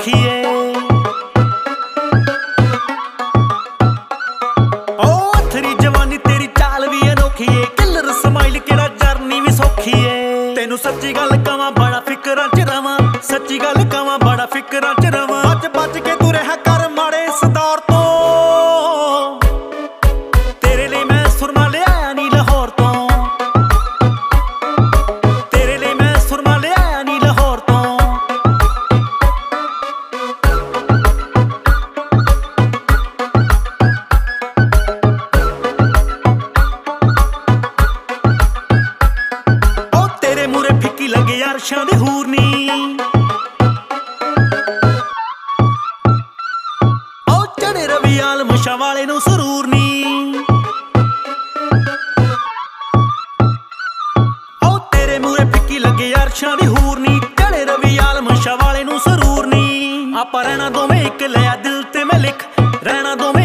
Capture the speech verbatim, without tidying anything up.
ਸੌਖੀ ਏ। ਓ ਅਥਰੀ ਜਵਾਨੀ ਤੇਰੀ ਚਾਲ ਵੀ ਅਨੋਖੀ ਏ, ਕਿਲਰ ਸਮਾਈਲ ਕਿਹੜਾ ਜਰਨੀ ਵੀ ਸੌਖੀ ਏ। ਤੈਨੂੰ ਸੱਚੀ ਗੱਲ ਕਵਾਂ ਬੜਾ ਫਿਕਰਾਂ ਚ ਰਵਾਂ, ਸੱਚੀ ਗੱਲ ਕਵਾਂ ਬੜਾ ਫਿਕਰਾਂ ਚ ਰਵਾਂ। ਬਚ ਬਚ ਕੇ ਤੂੰ ਰਿਹਾ ਕਰ ਮਾੜੇ ਇਸ ਦੌਰ ਤੋਂ, ਤੇਰੇ ਲਈ ਮੈਂ ਸੁਰਮਾ ਲਿਆਇਆ ਨੀ ਲਾਹੌਰ ਤੋਂ, ਤੇਰੇ ਲਈ ਮੈਂ ਸੁਰਮਾ ਲਿਆਇਆ ਨੀ ਲਾਹੌਰ ਤੋਂ। ਓ ਤੇਰੇ ਮੂਰੇ ਫਿੱਕੀ ਲੱਗੇ ਅਰਸ਼ਾਂ ਦੀ ਹੂਰ ਨੀ, ਰਵੀ ਆਲਮਸ਼ਾਂ ਵਾਲੇ ਨੂੰ ਸਰੂਰ ਨੀ। ਓ ਤੇਰੇ ਮੂਰੇ ਫਿੱਕੀ ਲੱਗੇ ਅਰਸ਼ਾਂ ਦੀ ਹੂਰ ਨੀ, ਚੜੇ ਰਵੀ ਆਲਮਸ਼ਾਂ ਵਾਲੇ ਨੂੰ ਸਰੂਰ ਨੀ। ਆਪਾਂ ਰਹਿਣਾ ਦੋਵੇਂ ਇੱਕ ਲਿਆ ਦਿਲ ਤੇ ਮੈਂ ਲਿਖ, ਰਹਿਣਾ ਦੋਵੇਂ